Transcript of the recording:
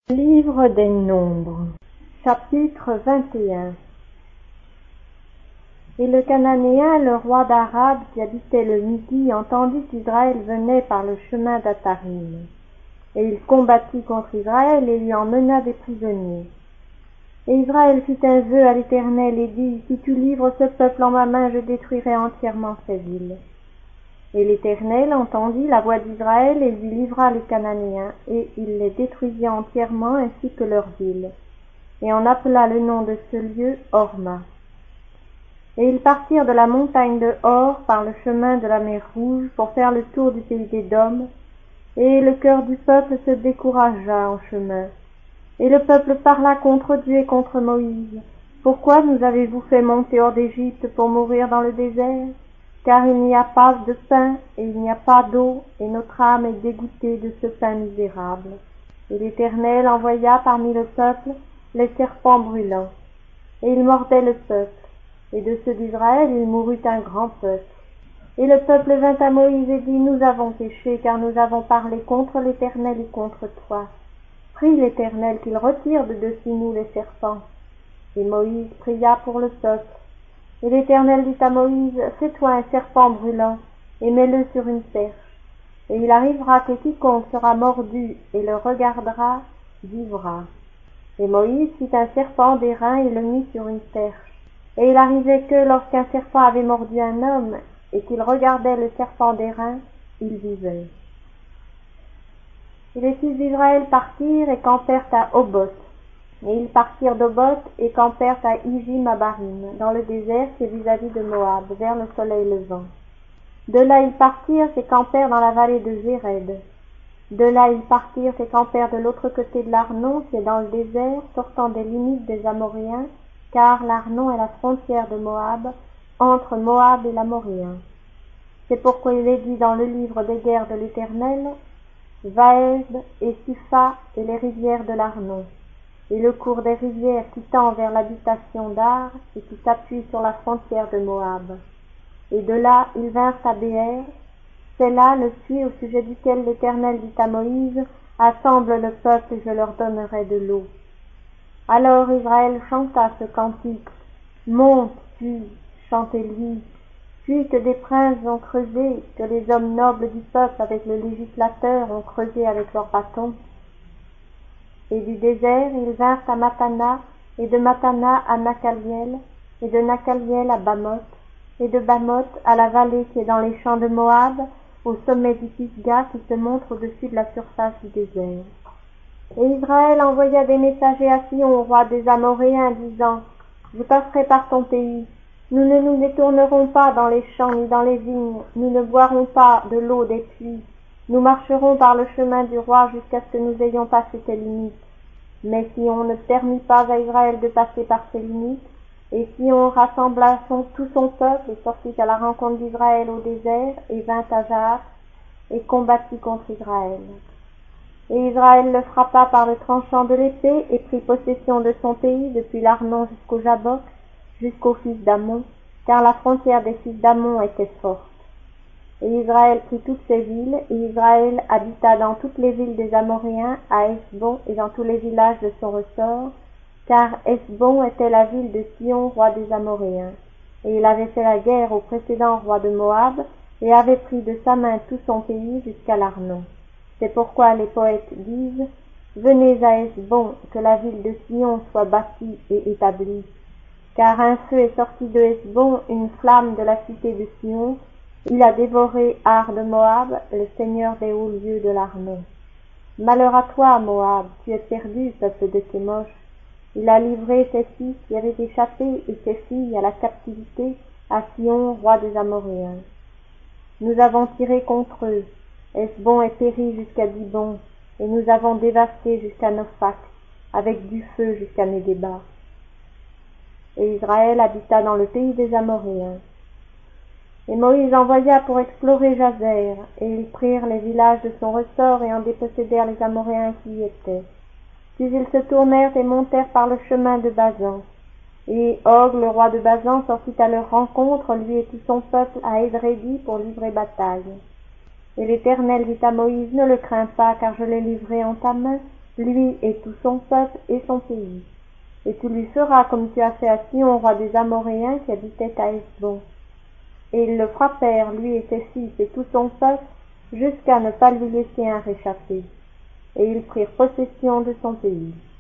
Livre des Nombres, chapitre 21. Et le Cananéen, le roi d'Arabe, qui habitait le Midi, entendit qu'Israël venait par le chemin d'Atarim. Et il combattit contre Israël et lui emmena des prisonniers. Et Israël fit un vœu à l'Éternel et dit, « Si tu livres ce peuple en ma main, je détruirai entièrement ces villes. » Et l'Éternel entendit la voix d'Israël et lui livra les Cananéens, et il les détruisit entièrement ainsi que leurs villes. Et on appela le nom de ce lieu Horma. Et ils partirent de la montagne de Hor par le chemin de la mer Rouge pour faire le tour du pays d'Édom, et le cœur du peuple se découragea en chemin. Et le peuple parla contre Dieu et contre Moïse. « Pourquoi nous avez-vous fait monter hors d'Égypte pour mourir dans le désert ? Car il n'y a pas de pain et il n'y a pas d'eau, et notre âme est dégoûtée de ce pain misérable. » Et l'Éternel envoya parmi le peuple les serpents brûlants, et ils mordaient le peuple, et de ceux d'Israël il mourut un grand peuple. Et le peuple vint à Moïse et dit, « Nous avons péché, car nous avons parlé contre l'Éternel et contre toi. Prie l'Éternel qu'il retire de dessus nous les serpents. » Et Moïse pria pour le peuple. Et l'Éternel dit à Moïse, « Fais-toi un serpent brûlant, et mets-le sur une perche. Et il arrivera que quiconque sera mordu et le regardera, vivra. » Et Moïse fit un serpent d'airain et le mit sur une perche. Et il arrivait que, lorsqu'un serpent avait mordu un homme, et qu'il regardait le serpent d'airain, il vivait. Et les fils d'Israël partirent et campèrent à Oboth. Et ils partirent d'Oboth et campèrent à Ijim-Abarim, dans le désert qui est vis-à-vis de Moab, vers le soleil levant. De là ils partirent et campèrent dans la vallée de Jéred. De là ils partirent et campèrent de l'autre côté de l'Arnon, qui est dans le désert, sortant des limites des Amoréens, car l'Arnon est la frontière de Moab, entre Moab et l'Amoréen. C'est pourquoi il est dit dans le livre des guerres de l'Éternel, Vaeb et Sipha et les rivières de l'Arnon, et le cours des rivières qui tend vers l'habitation d'Ar et qui s'appuie sur la frontière de Moab. Et de là ils vinrent à Béer, c'est là le puits au sujet duquel l'Éternel dit à Moïse, « Assemble le peuple et je leur donnerai de l'eau. » Alors Israël chanta ce cantique, « Monte, tu, chantez-lui, puis que des princes ont creusé, que les hommes nobles du peuple avec le législateur ont creusé avec leurs bâtons. » Et du désert ils vinrent à Matana, et de Matana à Nakaliel, et de Nakaliel à Bamoth, et de Bamoth à la vallée qui est dans les champs de Moab, au sommet du Pisga qui se montre au-dessus de la surface du désert. Et Israël envoya des messagers à Sion, roi des Amoréens, disant, « Je passerai par ton pays. Nous ne nous détournerons pas dans les champs ni dans les vignes, nous ne boirons pas de l'eau des puits. Nous marcherons par le chemin du roi jusqu'à ce que nous ayons passé tes limites. Mais si on ne permit pas à Israël de passer par ses limites, et si on rassembla tout son peuple et sortit à la rencontre d'Israël au désert, et vint à Jahas, et combattit contre Israël. Et Israël le frappa par le tranchant de l'épée, et prit possession de son pays depuis l'Arnon jusqu'au Jabbok, jusqu'aux fils d'Ammon, car la frontière des fils d'Ammon était forte. Et Israël prit toutes ces villes, et Israël habita dans toutes les villes des Amoréens, à Hesbon et dans tous les villages de son ressort, car Hesbon était la ville de Sion, roi des Amoréens. Et il avait fait la guerre au précédent roi de Moab, et avait pris de sa main tout son pays jusqu'à l'Arnon. C'est pourquoi les poètes disent, « Venez à Hesbon, que la ville de Sion soit bâtie et établie. Car un feu est sorti de Hesbon, une flamme de la cité de Sion. Il a dévoré Ar de Moab, le seigneur des hauts lieux de l'Arnon. Malheur à toi, Moab, tu es perdu, peuple de Kémosh. Il a livré ses fils qui avaient échappé et ses filles à la captivité à Sion, roi des Amoréens. Nous avons tiré contre eux. Hesbon est péri jusqu'à Dibon, et nous avons dévasté jusqu'à Nophak, avec du feu jusqu'à Médéba. » Et Israël habita dans le pays des Amoréens. Et Moïse envoya pour explorer Jazer, et ils prirent les villages de son ressort et en dépossédèrent les Amoréens qui y étaient. Puis ils se tournèrent et montèrent par le chemin de Bazan. Et Og, le roi de Bazan, sortit à leur rencontre, lui et tout son peuple, à Édrédi pour livrer bataille. Et l'Éternel dit à Moïse, « Ne le crains pas, car je l'ai livré en ta main. lui et tout son peuple et son pays. Et tu lui feras comme tu as fait à Sihon, roi des Amoréens, qui habitait à Hesbon. Et ils le frappèrent, lui et ses fils et tout son peuple, jusqu'à ne pas lui laisser un réchappé. Et ils prirent possession de son pays.